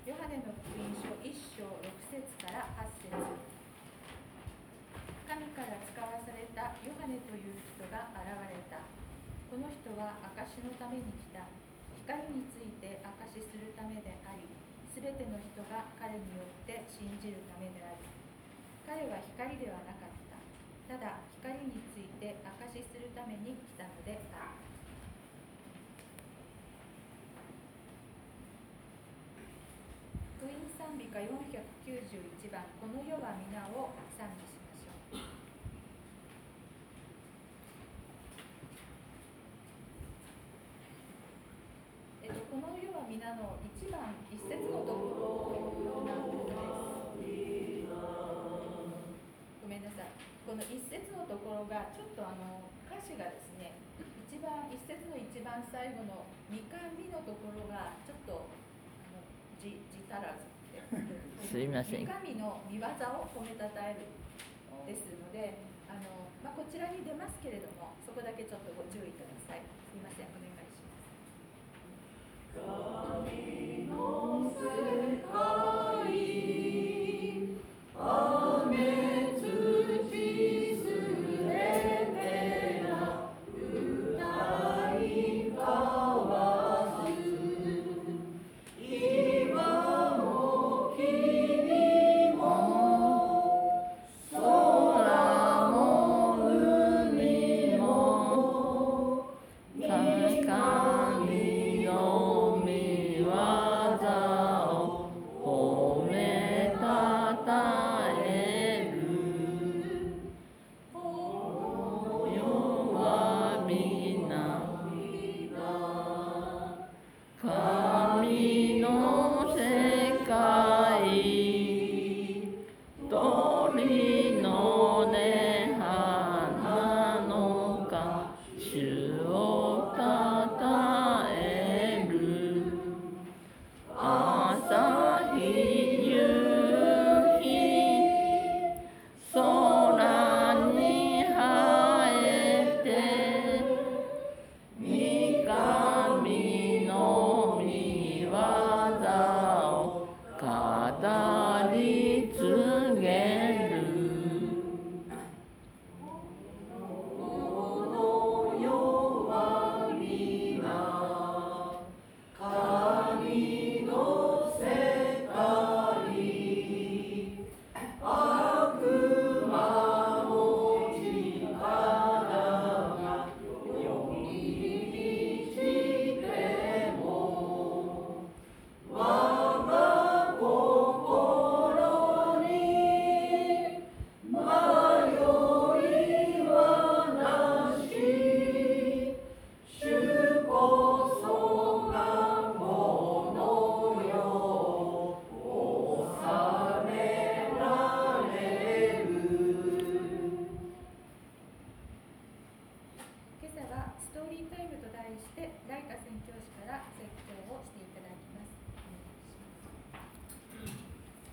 ヨハネの福音書1章6節から8節。神から使わされたヨハネという人が現れた。この人は証のために来た。光について証しするためであり、すべての人が彼によって信じるためである。彼は光ではなかった。ただ光について証しするために来たのである。福音賛美歌491番、この世は皆を賛美しましょう。この世は皆の1番1節のところなんです。ごめんなさい。この1節のところがちょっと歌詞がですね、1節の一番最後の2かみのところがちょっと字足らずすいません。 神の御業を褒めたたえるですので、こちらに出ますけれども、そこだけちょっとご注意ください。すいません、お願いします。神の世界、雨土すべてが歌い交わす。今も君も空も海も神の御業を褒めたたえる。この世は皆神の世界、鳥の音花の花、主をたたえる。朝日夕日、空に生えて、御神の御業を語り継げる。この世は皆神の世界、悪魔の力がよりにしても、我が心に迷いはなし、主こそがこの世を治められる。今朝はストーリータイムと題してライカ宣教師から説教をしていただきます。お願いします。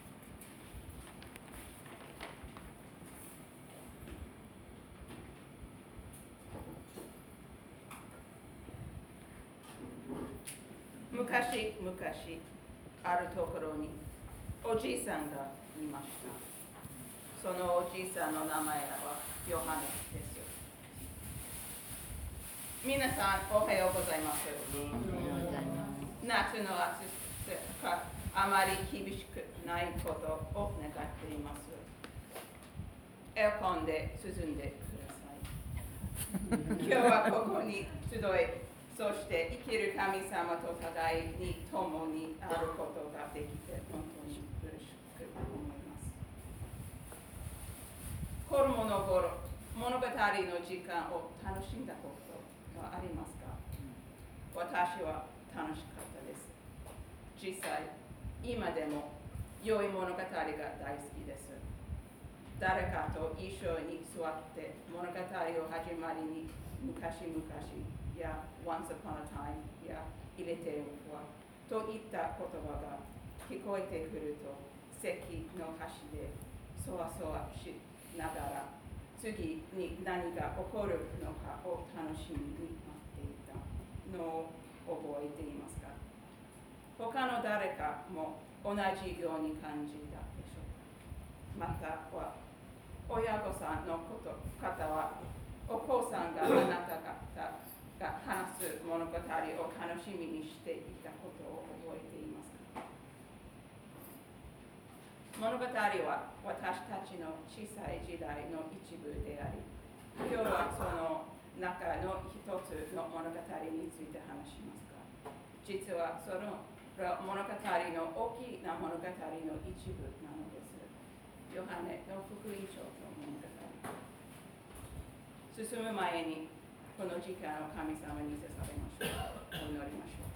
昔々あるところにおじいさんがいました。そのおじいさんの名前はヨハネです。皆さんおはようございます。夏の暑さあまり厳しくないことを願っています。エアコンで涼んでください。今日はここに集い、そして生きる神様と互いに共にあることができて本当に嬉しく思います。子供の頃、物語の時間を楽しんだことはありますか？私は楽しかったです。実際、今でも良い物語が大好きです。誰かと一緒に座って物語を始まりに昔々や Once upon a time や入れてはといった言葉が聞こえてくると席の端でそわそわしながら次に何が起こるのかを楽しみに待っていたのを覚えていますか？ 他の誰かも同じように感じたでしょうか。または親御さんの方はお子さんがあなた方が話す物語を楽しみにしていたことを覚えていますか。物語は私たちの小さい時代の一部であり、今日はその中の一つの物語について話しますが、実はその物語の大きな物語の一部なのです。ヨハネの福音書の物語。進む前にこの時間を神様に捧げましょう。お祈りましょう。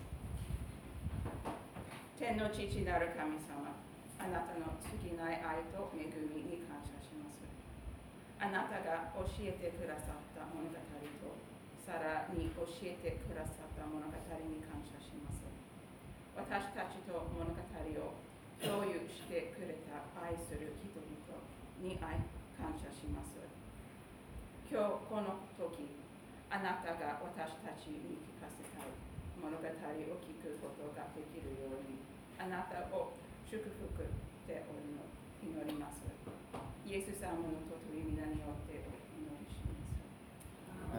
天の父なる神様、あなたの尽きない愛と恵みに感謝します。あなたが教えてくださった物語と、さらに教えてくださった物語に感謝します。私たちと物語を共有してくれた愛する人々に感謝します。今日この時、あなたが私たちに聞かせたい物語を聞くことができるように、あなたを祝福で祈ります。イエス様の尊い皆によってお祈りします。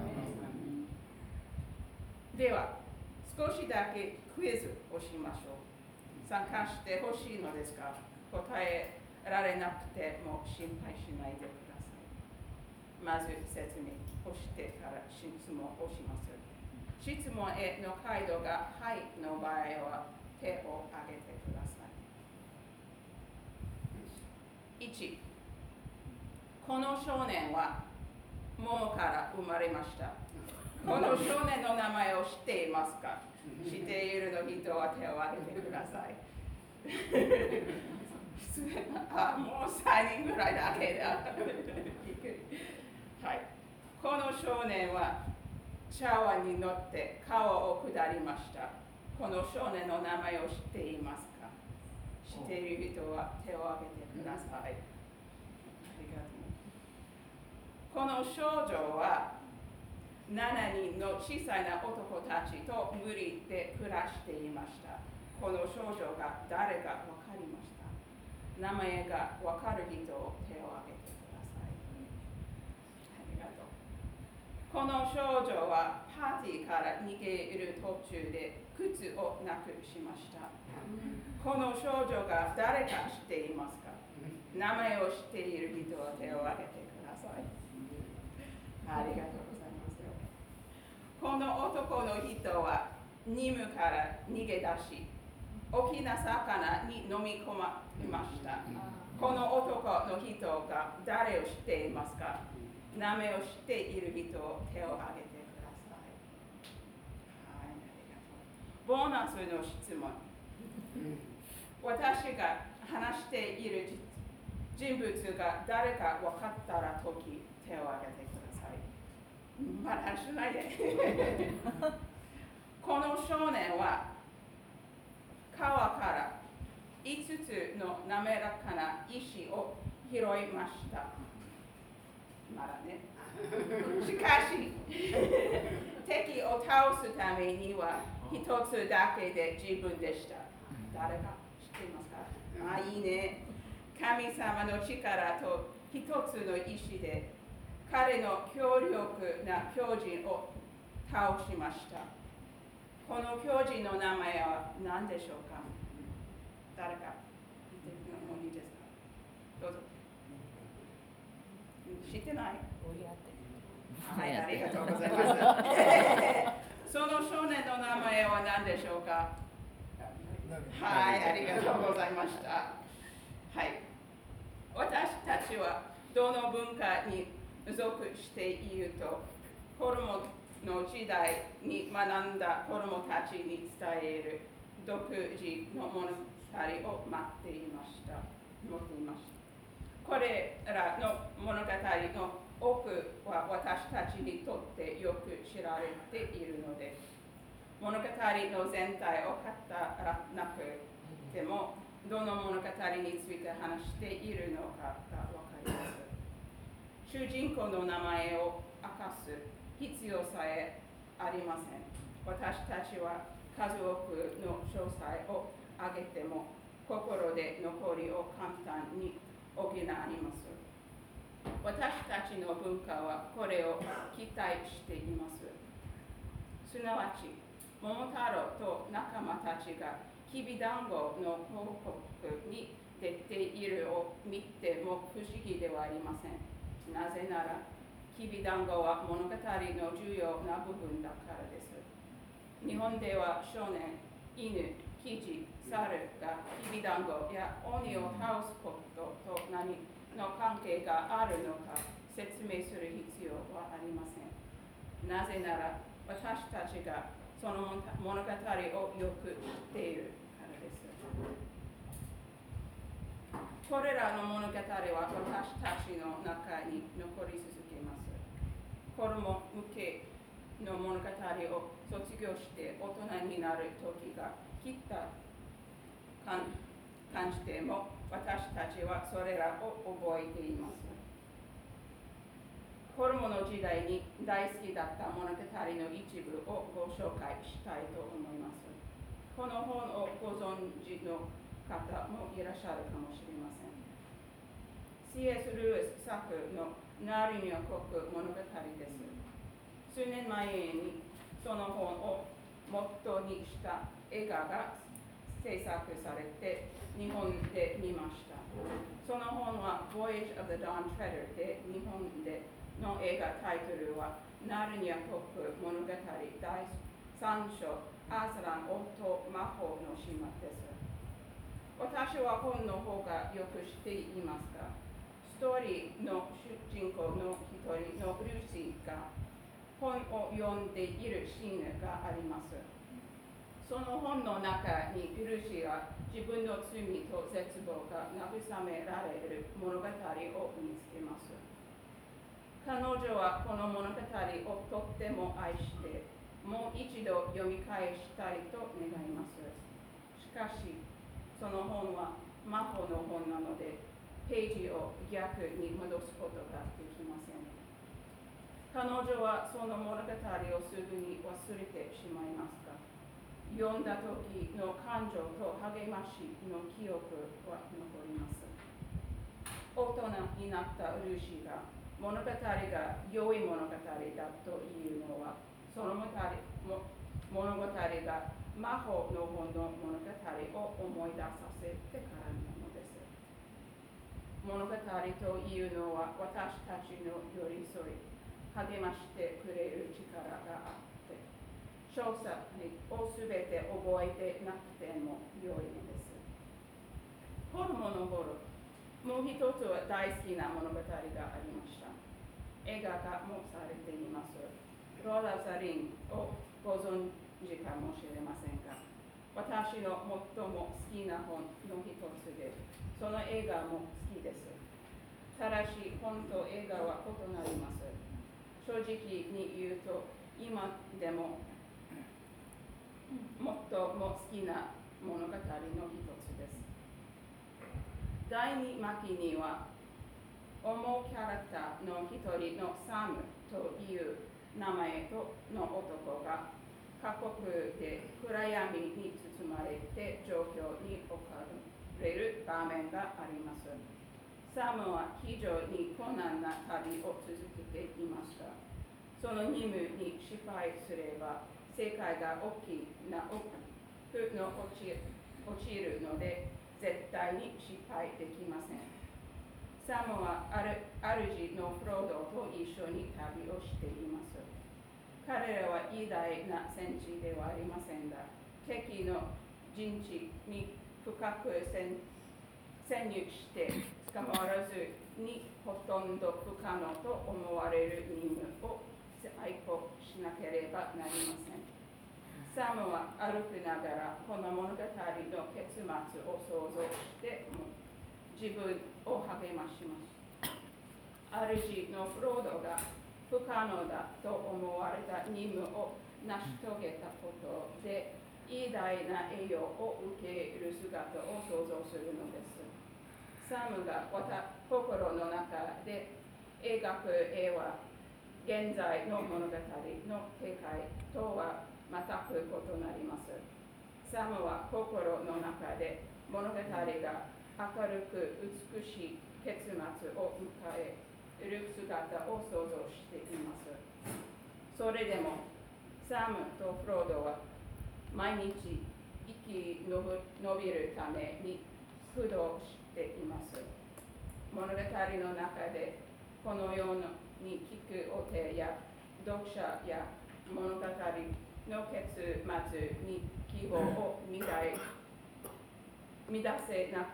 では、少しだけクイズをしましょう。参加してほしいのですが、答えられなくても心配しないでください。まず説明をしてから質問をします。質問への回答がはいの場合は手を挙げてください。1、この少年は桃から生まれました。この少年の名前を知っていますか。知っているの人は手を挙げてください。もう3人ぐらいだけだ。はい、この少年は茶碗に乗って川を下りました。この少年の名前を知っていますか。知っている人は手を挙げてください。ありがとう。この少女は7人の小さな男たちと無理で暮らしていました。この少女が誰か分かりました。名前が分かる人を手を挙げてください。ありがとう。この少女はパーティーから逃げる途中で靴をなくしました。この少女が誰か知っていますか。名前を知っている人は手を挙げてください。ありがとうございます。この男の人は任務から逃げ出し、大きな魚に飲み込まれました。この男の人が誰を知っていますか。名前を知っている人を手を挙げてください。はい、ありがとう。ボーナスの質問。私が話している人物が誰か分かったら時、手を挙げてください。まだしないで。この少年は川から5つの滑らかな石を拾いました。まだね。しかし、敵を倒すためには一つだけで十分でした。誰か知っていますか。いいね。神様の力と一つの石で彼の強力な巨人を倒しました。この巨人の名前は何でしょうか。誰か言ってもいいですか。どうぞ。知ってない。はい、ありがとうございます。その少年の名前は何でしょうか。はい、ありがとうございました。はい。私たちはどの文化に属していると、子供の時代に学んだ子供たちに伝える独自の物語を持っていました。これらの物語の多くは私たちにとってよく知られているので、物語の全体を語らなくても、どの物語について話しているのかがわかります。主人公の名前を明かす必要さえありません。私たちは数多くの詳細を挙げても心で残りを簡単に補います。私たちの文化はこれを期待しています。すなわち、桃太郎と仲間たちがきびだんごの報告に出ているを見ても不思議ではありません。なぜなら、きびだんごは物語の重要な部分だからです。日本では少年、犬、キジ、猿がきびだんごや鬼を倒すことと何の関係があるのか説明する必要はありません。なぜなら、私たちがその物語をよく知っているからです。これらの物語は私たちの中に残り続けます。子供向けの物語を卒業して大人になる時が来た感じても私たちはそれらを覚えています。子供の時代に大好きだった物語の一部をご紹介したいと思います。この本をご存知の方もいらっしゃるかもしれません。C.S. ルイス作のナーニア国物語です。数年前にその本をモットーにした映画が制作されて日本で見ました。その本は Voyage of the Dawn Treader で日本での映画タイトルはナルニア国物語第3章アスラン王と魔法の島です。私は本の方がよく知っていますが、ストーリーの主人公の一人のルーシーが本を読んでいるシーンがあります。その本の中にルーシーは自分の罪と絶望が慰められる物語を見つけます。彼女はこの物語をとっても愛して、もう一度読み返したいと願います。しかし、その本は魔法の本なので、ページを逆に戻すことができません。彼女はその物語をすぐに忘れてしまいますが、読んだ時の感情と励ましの記憶は残ります。大人になったルーシーが物語が良い物語だというのは、その物語が魔法の本の物語を思い出させてからなのです。物語というのは私たちの寄り添い、励ましてくれる力があって、詳細をすべて覚えてなくても良いのです。子供の頃、もう一つは大好きな物語がありました。映画化もされています。ローラ・ザ・リンをご存知かもしれませんが、私の最も好きな本の一つで、その映画も好きです。ただし、本と映画は異なります。正直に言うと、今でも最も好きな物語の一つです。第2巻には、主キャラクターの一人のサムという名前の男が過酷で暗闇に包まれて状況に置かれる場面があります。サムは非常に困難な旅を続けていました。その任務に失敗すれば世界が大きな奥に落ちるので絶対に失敗できません。サムは主のフロードと一緒に旅をしています。彼らは偉大な戦士ではありませんが、敵の陣地に深く潜入して捕まらずにほとんど不可能と思われる任務を遂行しなければなりません。サムは歩きながらこの物語の結末を想像して自分を励まします。主のフロードが不可能だと思われた任務を成し遂げたことで偉大な栄誉を受ける姿を想像するのです。サムが心の中で描く絵は現在の物語の世界とは全く異なります。サムは心の中で物語が明るく美しい結末を迎える姿を想像しています。それでもサムとフロードは毎日生き延びるために苦労しています。物語の中でこのように聞くお手や読者や物語の結末に希望を乱せな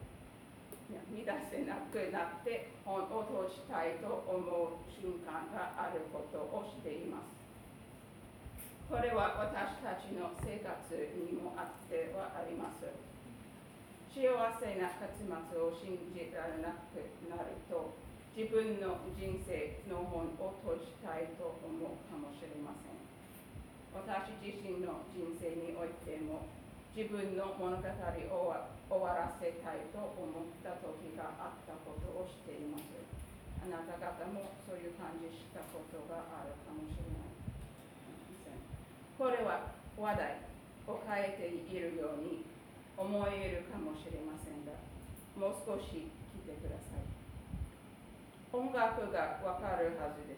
くなって本を閉じたいと思う瞬間があることをしています。これは私たちの生活にもあってはあります。幸せな結末を信じられなくなると、自分の人生の本を閉じたいと思うかもしれません。私自身の人生においても、自分の物語を終わらせたいと思った時があったことをしています。あなた方もそういう感じしたことがあるかもしれない。これは話題を変えているように思えるかもしれませんが、もう少し聞いてください。音楽がわかるはずです。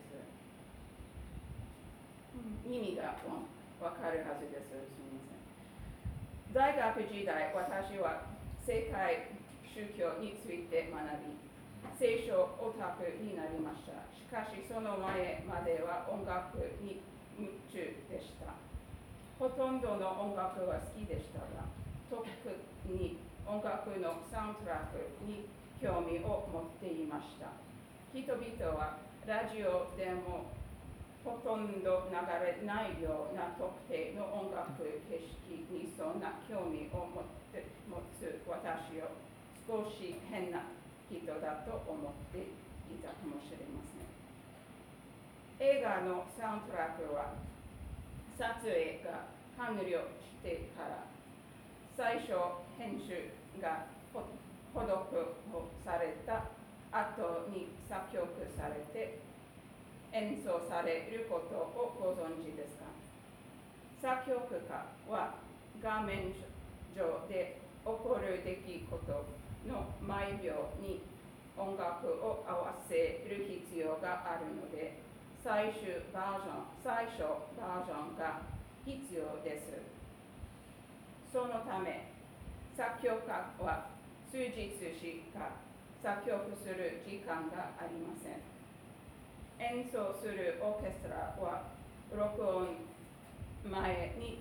意味がわかるはずです。すみません。大学時代、私は世界宗教について学び、聖書オタクになりました。しかし、その前までは音楽に夢中でした。ほとんどの音楽は好きでしたが、特に音楽のサウンドトラックに興味を持っていました。人々はラジオでもほとんど流れないような特定の音楽景色にそんな興味を持つ私を少し変な人だと思っていたかもしれません。映画のサウンドトラックは撮影が完了してから最初編集が施された後に作曲されて演奏されることをご存知ですか？作曲家は画面上で起こる出来事の毎秒に音楽を合わせる必要があるので、最初バージョンが必要です。そのため、作曲家は数日しか作曲する時間がありません。演奏するオーケストラは録音前に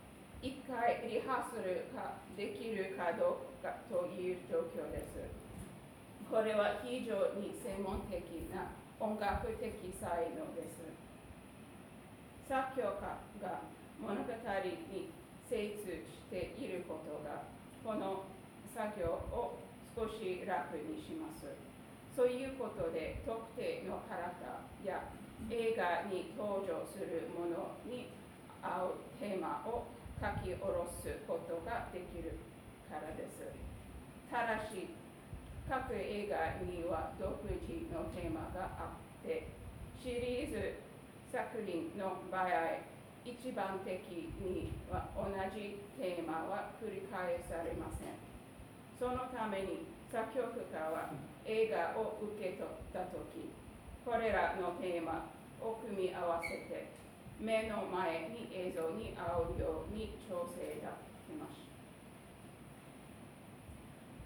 1回リハーサルができるかどうかという状況です。これは非常に専門的な音楽的才能です。作曲家が物語に精通していることがこの作業を少し楽にします。そういうことで特定のキャラクターや映画に登場するものに合うテーマを書き下ろすことができるからです。ただし、各映画には独自のテーマがあって、シリーズ作品の場合、一般的には同じテーマは繰り返されません。そのために作曲家は映画を受け取ったとき、これらのテーマを組み合わせて目の前に映像に合うように調整がしました。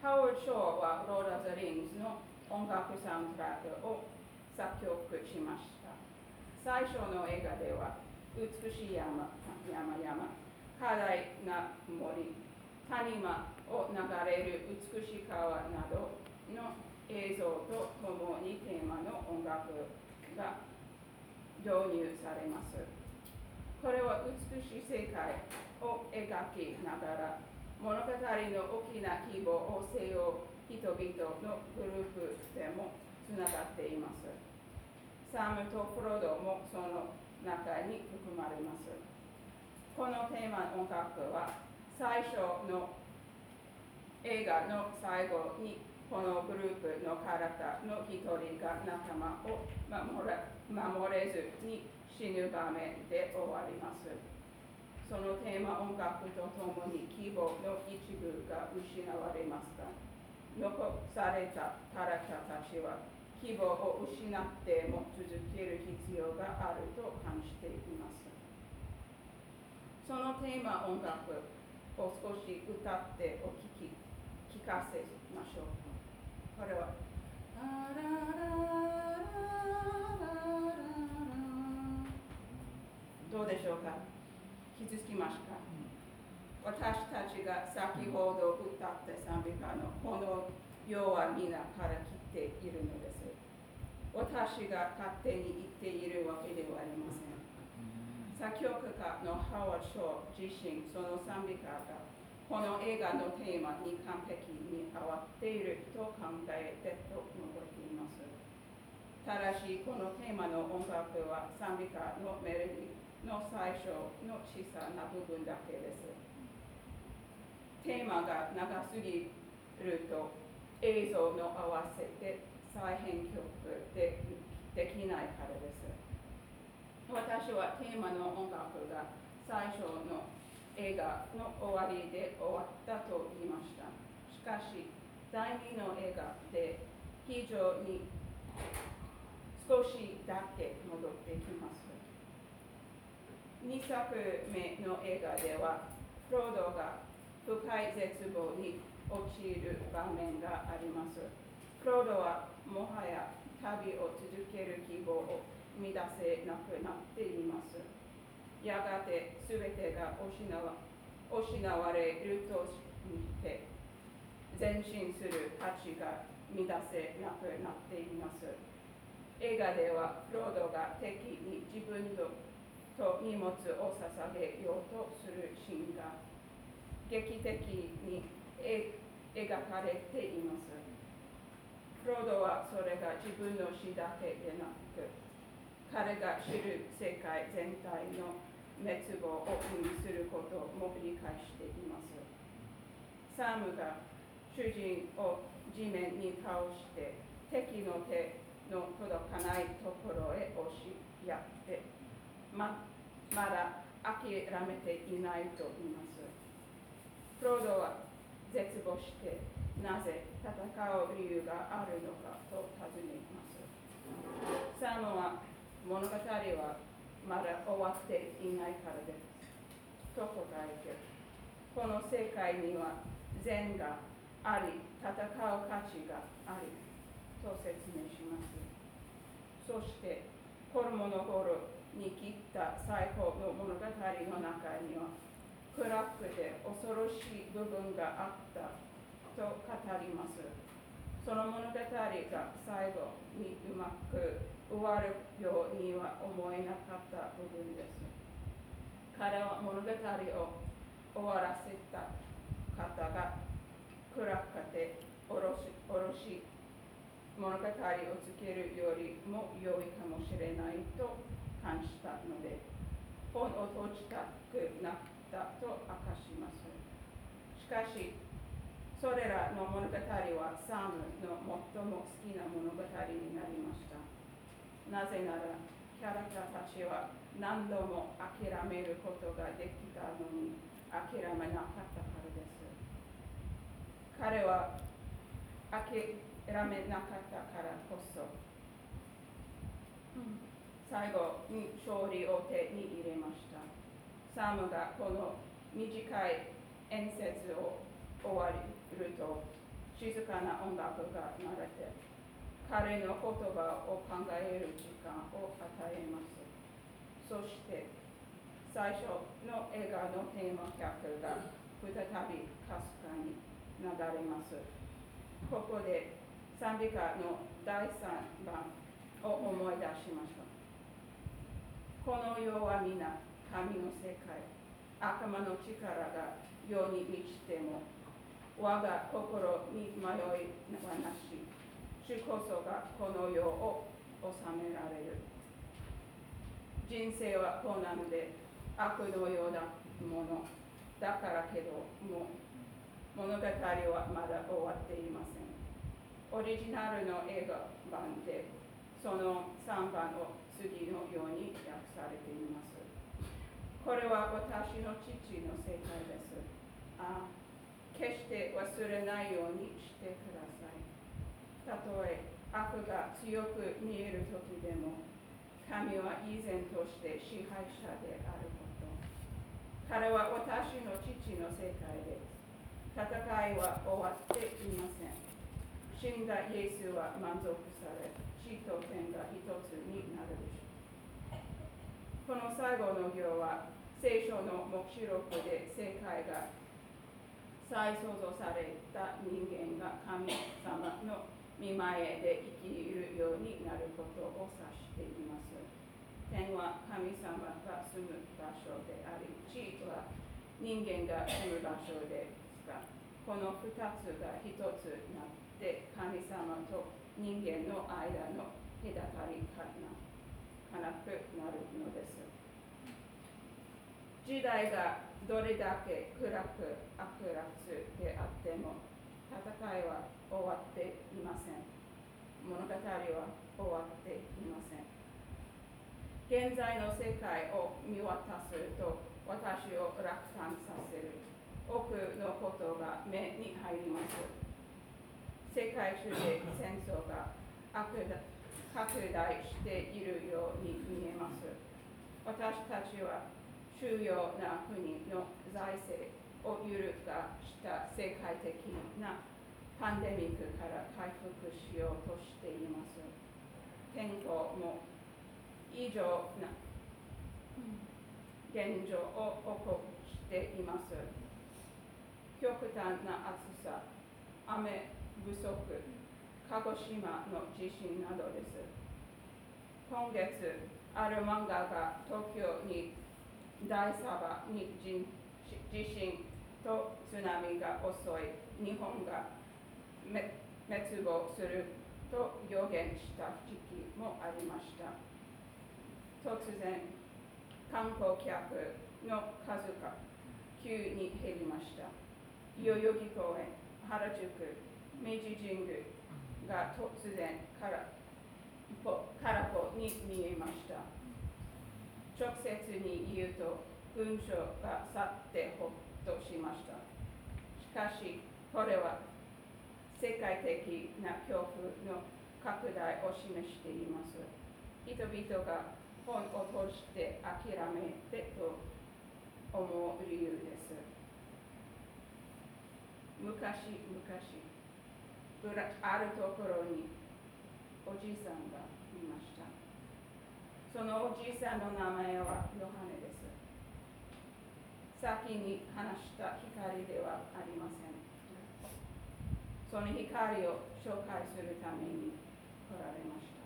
ハワード・ショーはロード・ザ・リングズの音楽サウンドトラックを作曲しました。最初の映画では美しい山、広大な森、谷間を流れる美しい川などの映像とともにテーマの音楽が導入されます。これは美しい世界を描きながら物語の大きな規模を背負う人々のグループでもつながっています。サムとフロードもその中に含まれます。このテーマの音楽は最初の映画の最後にこのグループのキャラクターの一人が仲間を守れずに死ぬ場面で終わります。 そのテーマ音楽とともに希望の一部が失われますが、残されたタラカたちは希望を失っても続ける必要があると感じています。そのテーマ音楽を少し歌って聞かせましょう。これはどうでしょうか？気づきますか？私たちが先ほど歌った賛美歌のこの世は皆から来ているのです。私が勝手に言っているわけではありません。作曲家のハワード・ショー自身、その賛美歌がこの映画のテーマに完璧に合わっていると考えてと述べています。ただし、このテーマの音楽は賛美歌のメロディーの最初の小さな部分だけです。テーマが長すぎると映像の合わせて再編曲できないからです。私はテーマの音楽が最初の映画の終わりで終わったと言いました。しかし、第2の映画で非常に少しだけ戻ってきます。2作目の映画では、フロードが深い絶望に陥る場面があります。フロードはもはや旅を続ける希望を見出せなくなっています。やがて全てが失われるとして前進する価値が見出せなくなっています。映画ではフロードが敵に自分と荷物を捧げようとするシーンが劇的に描かれています。フロードはそれが自分の死だけでなく、彼が知る世界全体の滅亡を意味することも理解しています。サムが主人を地面に倒して敵の手の届かないところへ押しやってまだ諦めていないと言います。フロードは絶望してなぜ戦う理由があるのかと尋ねます。サムは物語はまだ終わっていないからですと答えて、この世界には善があり、戦う価値がありと説明します。そして子供の頃に聞いた最高の物語の中には暗くて恐ろしい部分があったと語ります。その物語が最後にうまく終わるようには思えなかった部分です。彼は物語を終わらせた方が暗くておろし物語をつけるよりも良いかもしれないと感じたので、本を閉じたくなったと明かします。しかし、それらの物語はサムの最も好きな物語になりました。なぜなら、キャラクターたちは何度も諦めることができたのに諦めなかったからです。彼は諦めなかったからこそ、最後に勝利を手に入れました。サムがこの短い演説を終わると、静かな音楽が流れて、彼の言葉を考える時間を与えます。そして、最初の映画のテーマ曲が再びかすかに流れます。ここで賛美歌の第3番を思い出しましょう。この世は皆神の世界、悪魔の力が世に満ちても、我が心に迷いはなし、主こそがこの世を治められる。人生は困難で悪のようなものだからけども、物語はまだ終わっていません。オリジナルの映画版でその3番を次のように訳されています。 これは私の父の世界です。決して忘れないようにしてください。たとえ悪が強く見える時でも、神は依然として支配者であること。彼は私の父の世界です。戦いは終わっていません。死んだイエスは満足され、死と天が一つになるでしょう。この最後の行は、聖書の黙示録で世界が再創造された人間が神様の御前で生きるようになることを指しています。天は神様が住む場所であり、地は人間が住む場所ですが、この2つが1つになって神様と人間の間の隔たりがなくなるのです。時代がどれだけ暗く悪辣であっても、戦いは終わっていません。物語は終わっていません。現在の世界を見渡すと、私を落胆させる多くのことが目に入ります。世界中で戦争が拡大しているように見えます。私たちは主要な国の財政を揺るがした世界的なパンデミックから回復しようとしています。天候も異常な現状を起こしています。極端な暑さ、雨不足、鹿児島の地震などです。今月、ある漫画が東京に大砂場に地震と津波が襲い、日本が滅亡すると予言した時期もありました。突然、観光客の数が急に減りました。代々木公園、原宿、明治神宮が突然空っぽに見えました。直接に言うと、文章が去ってほっとしました。しかし、これは世界的な恐怖の拡大を示しています。人々が本を通して諦めてと思う理由です。昔あるところにおじいさんがいました。そのおじいさんの名前はヨハネです。先に話した光ではありません。その光を紹介するために来られました。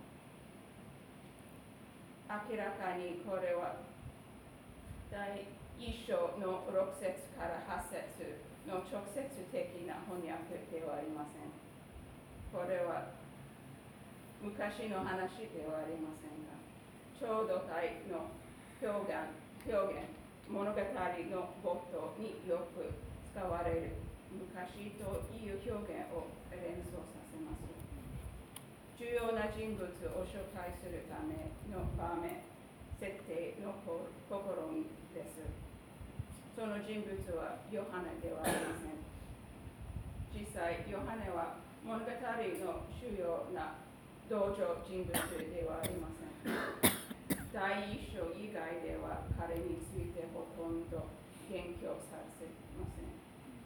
明らかにこれは第1章の6節から8節の直接的な翻訳ではありません。これは昔の話ではありませんが、超度体の表現、物語の冒頭によく使われる昔という表現を連想させます。重要な人物を紹介するための場面、設定の試みです。その人物はヨハネではありません。実際、ヨハネは物語の主要な同情人物ではありません。第一章以外では彼についてほとんど言及されません。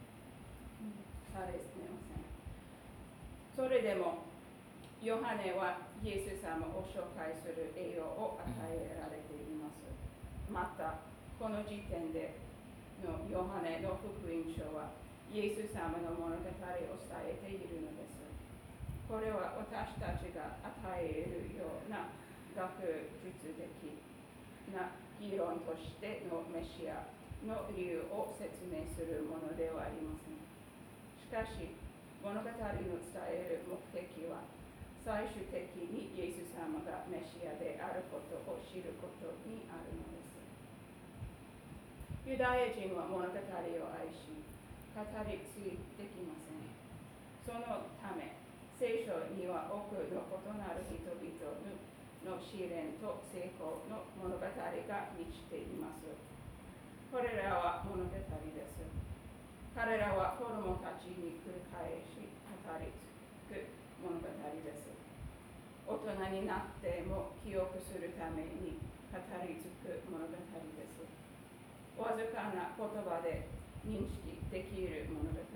それでも、ヨハネはイエス様を紹介する栄養を与えられています。また、この時点でのヨハネの福音書は、イエス様の物語を伝えているのです。これは私たちが与えるような学術的な議論としてのメシアの理由を説明するものではありません。しかし、物語の伝える目的は、最終的にイエス様がメシアであることを知ることにあるのです。ユダヤ人は物語を愛し、語り継いできません。そのため、聖書には多くの異なる人々の試練と成功の物語が満ちています。 これらは物語です。彼らは子供たちに繰り返し語り継ぐ物語です。大人になっても記憶するために語り継ぐ物語です。わずかな言葉で認識できる物語です。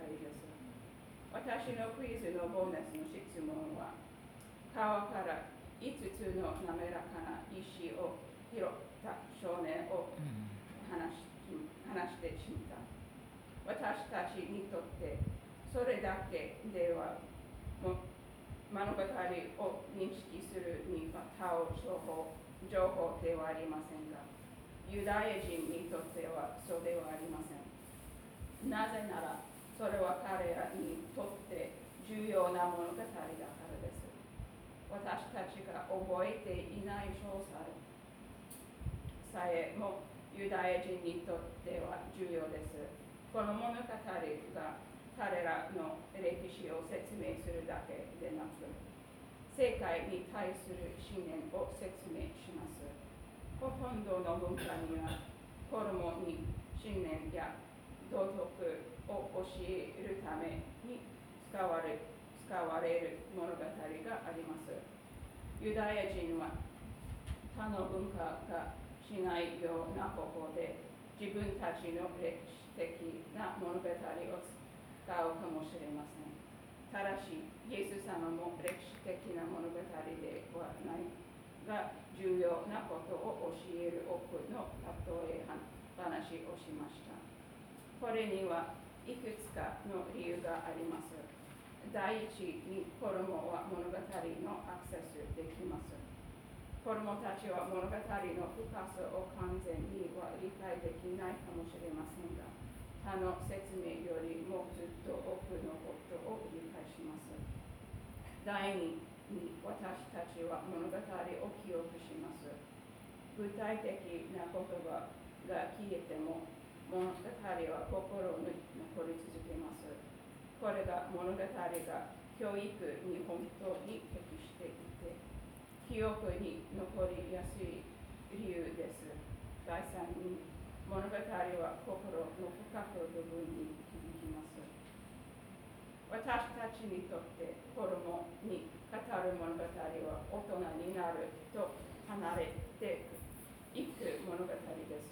私のクイズのボーナスの質問は、川から5つの滑らかな石を拾った少年を話してしまった。私たちにとってそれだけでは物語を認識するには他を情報ではありませんが、ユダヤ人にとってはそうではありません。なぜなら、それは彼らにとって重要な物語だからです。私たちが覚えていない詳細さえもユダヤ人にとっては重要です。この物語が彼らの歴史を説明するだけでなく、世界に対する信念を説明します。ほとんどの文化には子供に信念や道徳を教えるために使われる物語があります。ユダヤ人は他の文化がしないような方法で自分たちの歴史的な物語を使うかもしれません。ただし、イエス様も歴史的な物語ではないが重要なことを教える多くの例え話をしました。これにはいくつかの理由があります。第一に、子供は物語のアクセスできます。子供たちは物語の深さを完全には理解できないかもしれませんが、他の説明よりもずっと多くのことを理解します。第二に、私たちは物語を記憶します。具体的な言葉が消えても物語は心に残り続けます。これが物語が教育に本当に適していて、記憶に残りやすい理由です。第三に、物語は心の深く部分に響きます。私たちにとって子供に語る物語は大人になると離れていく物語です。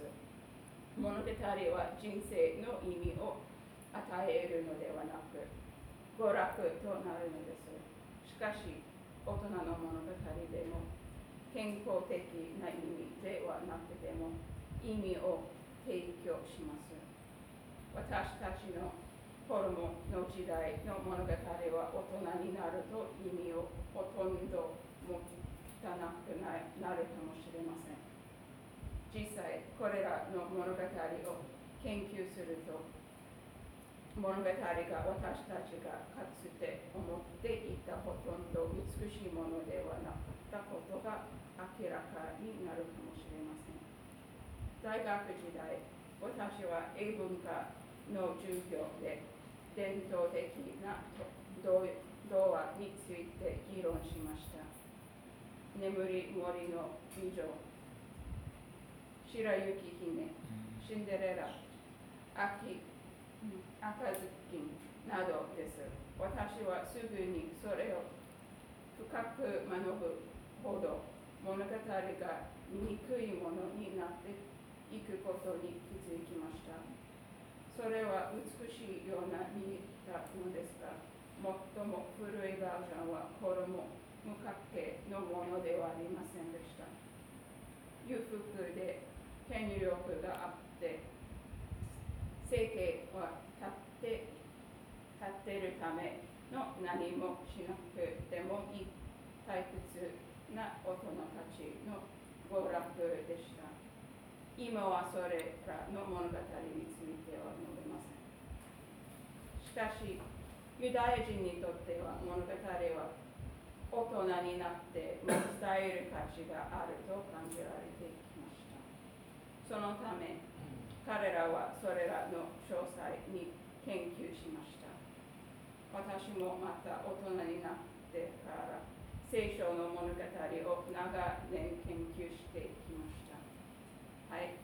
物語は人生の意味を与えるのではなく、娯楽となるのです。しかし、大人の物語でも、健康的な意味ではなくても、意味を提供します。私たちの子供の時代の物語は大人になると意味をほとんど持たなくなるかもしれません。実際、これらの物語を研究すると、物語が私たちがかつて思っていたほとんど美しいものではなかったことが明らかになるかもしれません。大学時代、私は英文化の授業で伝統的な童話について議論しました。眠り森の美女、白雪姫、シンデレラ、赤ずきんなどです。私はすぐにそれを深く学ぶほど物語が醜いものになっていくことに気づきました。それは美しいような見えたのですが、最も古いバージョンは子供無関係のものではありませんでした。裕福で権力があって、生計は立っているための何もしなくてもいい退屈な大人たちの娯楽でした。今はそれらの物語については述べません。しかし、ユダヤ人にとっては物語は大人になっても伝える価値があると感じられてきました。そのため、彼らはそれらの詳細に研究しました。私もまた大人になってから聖書の物語を長年研究してきました。はい。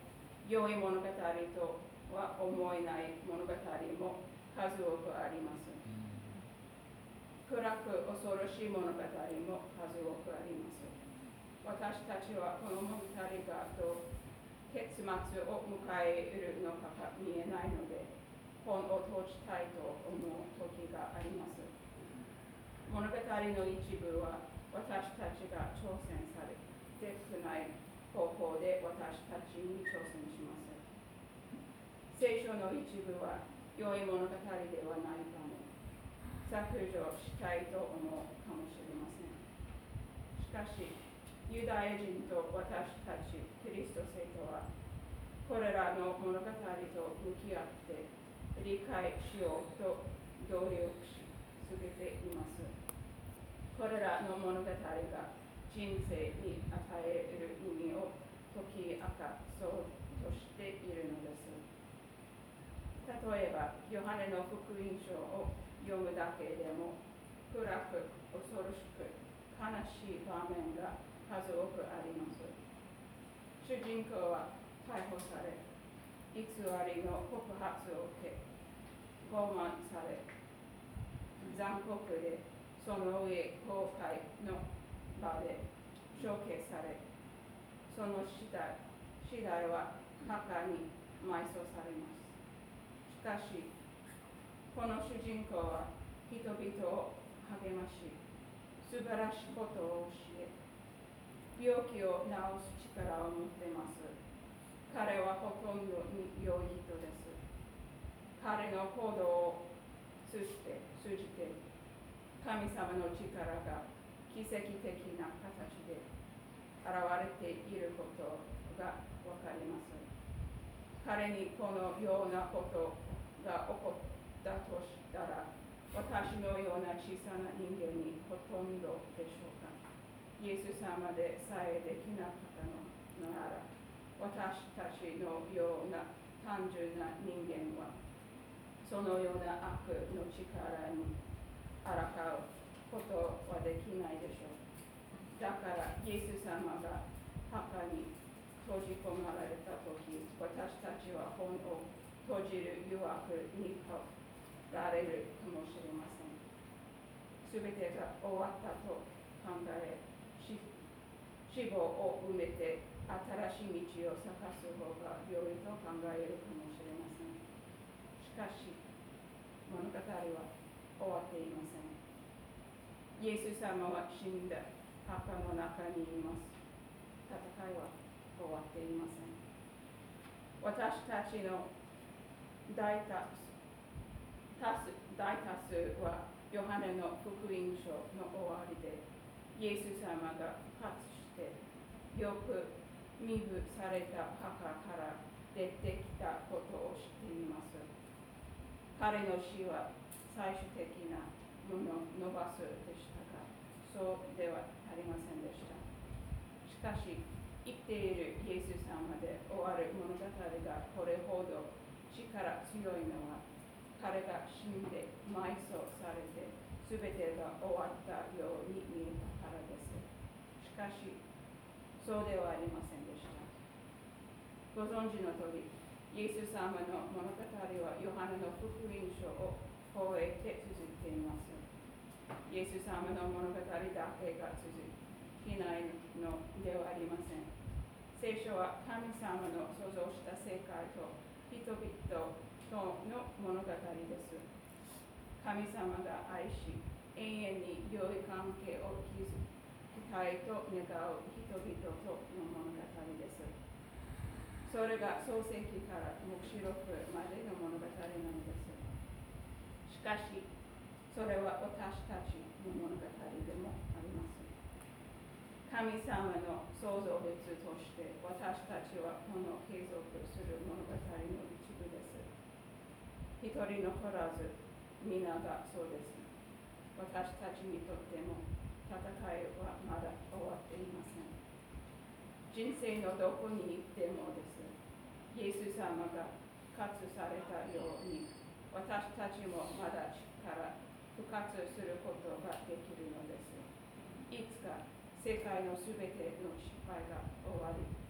良い物語とは思えない物語も数多くあります。暗く恐ろしい物語も数多くあります。私たちはこの物語がどう結末を迎えるのかが見えないので、本を閉じたいと思う時があります。物語の一部は私たちが挑戦されて少ない方法で私たちに挑戦します。聖書の一部は良い物語ではないかも削除したいと思うかもしれません。しかし、ユダヤ人と私たちキリスト生徒はこれらの物語と向き合って理解しようと努力し続けています。これらの物語が人生に与える意味を解き明かそうとしているのです。例えば、ヨハネの福音書を読むだけでも暗く恐ろしく悲しい場面が数多くあります。主人公は逮捕され、偽りの告発を受け、傲慢され、残酷でその上公開の場で処刑され、その死体は墓に埋葬されます。しかし、この主人公は人々を励まし、素晴らしいことを教え、病気を治す力を持っています。彼はほとんどに良い人です。彼の行動を通じて、神様の力が奇跡的な形で現れていることがわかります。彼にこのようなことが起こったとしたら、私のような小さな人間にほとんどでしょうか。イエス様でさえできなかったのなら、私たちのような単純な人間は、そのような悪の力に抗うことはできないでしょう。だから、イエス様が墓に閉じ込められたとき、私たちは本を閉じる誘惑にかられるかもしれません。すべてが終わったと考え、死後を埋めて新しい道を探す方が良いと考えるかもしれません。しかし、物語は終わっていません。イエス様は死んだ墓の中にいます。戦いは終わっていません。私たちの大多数はヨハネの福音書の終わりで、イエス様が復活してよく身分された墓から出てきたことを知っています。彼の死は最終的なものを伸ばすでしたが、そうではありませんでした。しかし、生きているイエス様で終わる物語がこれほど力強いのは、彼が死んで埋葬されて全てが終わったように見えたからです。しかし、そうではありませんでした。ご存知の通り、イエス様の物語はヨハネの福音書を超えて続いています。イエス様の物語だけが続きないのではありません。聖書は神様の創造した世界と人々との物語です。神様が愛し、永遠に良い関係を築きたいと願う人々との物語です。それが創世記から黙示録までの物語なのです。しかし、それは私たちの物語でもあります。神様の創造物として私たちはこの継続する物語の一部です。一人残らず皆がそうです。私たちにとっても戦いはまだ終わっていません。人生のどこに行ってもです。イエス様が復活されたように、私たちもまだ力復活することができるのです。いつか世界のすべての失敗が終わり、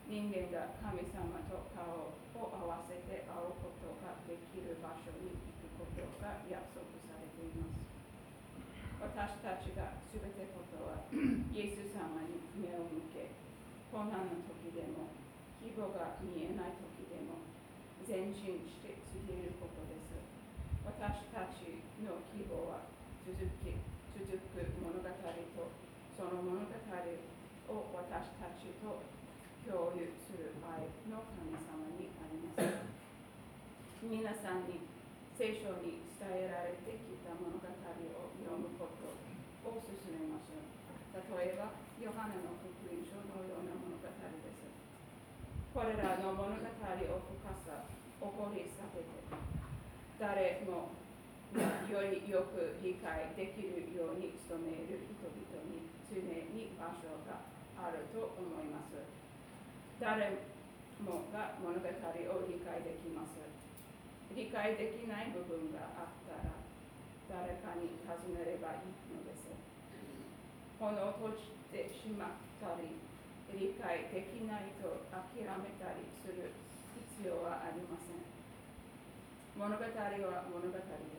人間が神様と顔を合わせて会うことができる場所に行くことが約束されています。私たちがすべてことはイエス様に目を向け、困難の時でも希望が見えない時でも前進して続けることです。私たちの希望は続く物語とその物語を私たちと共有する愛の神様にあります。皆さんに聖書に伝えられてきた物語を読むことを勧めます。例えば、ヨハネの福音書のような物語です。これらの物語を深さ、起こりさせて、誰もよりよく理解できるように努める人々に常に場所があると思います。誰もが物語を理解できます。理解できない部分があったら誰かに尋ねればいいのです。本を閉じてしまったり、理解できないと諦めたりする必要はありません。物語は物語です。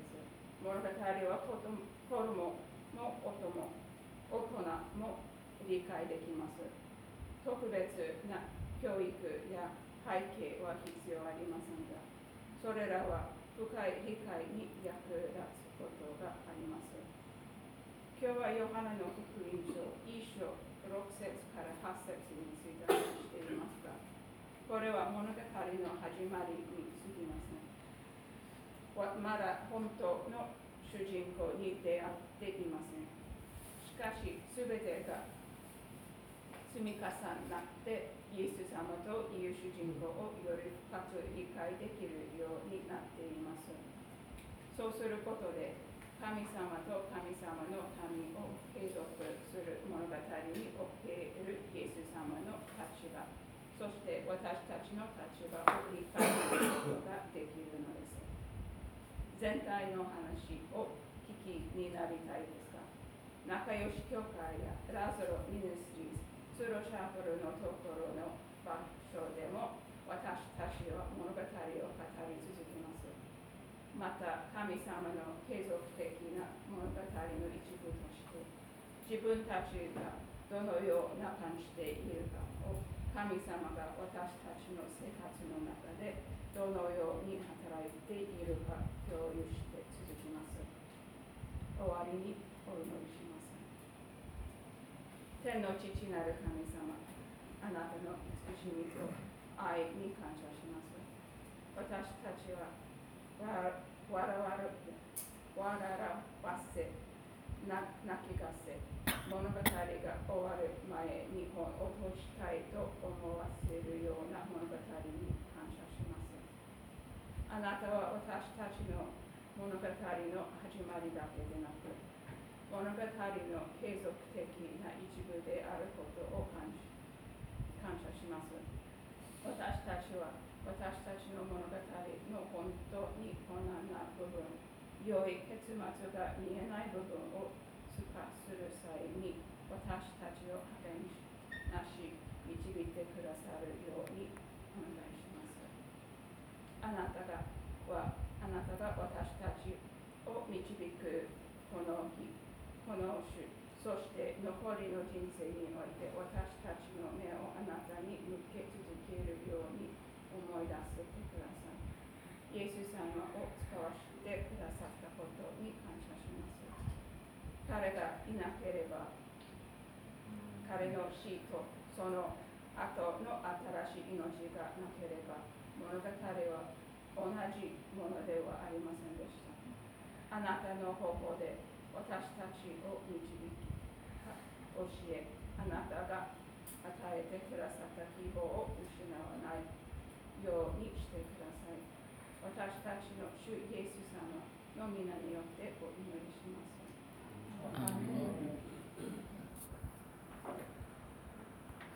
物語は子供も大人も理解できます。特別な教育や背景は必要ありませんが、それらは深い理解に役立つことがあります。今日はヨハネの福音書1章6節から8節について話していますが、これは物語の始まりに過ぎません。まだ本当の主人公に出会っていません。しかし、すべてが積み重なってイエス様という主人公をより深く理解できるようになっています。そうすることで神様と神様の民を継続する物語におけるイエス様の立場、そして私たちの立場を理解することができるのです。全体の話を聞きになりたいですか？仲良し教会やラザロミニストリーズ、ツロシャープルのところの場所でも私たちは物語を語り続けます。また神様の継続的な物語の一部として自分たちがどのような感じでいるかを神様が私たちの生活の中でどのように働いているか共有して続きます。終わりにお祈りします。天の父なる神様、あなたの慈しみと愛に感謝します。私たちは笑わせ、泣きがせ、物語が終わる前に落としたいと思わせるような物語に感謝します。あなたは私たちの物語の始まりだけでなく、物語の継続的な一部であることを感謝します。私たちは私たちの物語の本当に困難な部分、良い結末が見えない部分を通過する際に私たちを破天なし導いてくださるようにお願いします。あなたが私たちを導くこの日、この週、そして残りの人生において私たちの目をあなたに向け続けるように思い出せてください。イエス様を使わせてくださったことに感謝します。彼がいなければ、彼の死とその後の新しい命がなければ、物語は同じものではありませんでした。あなたの方法で私たちを導き、教え、あなたが与えてくださった希望を失わないようにしてください。私たちの主イエス様の皆によってお祈りします。アーメン。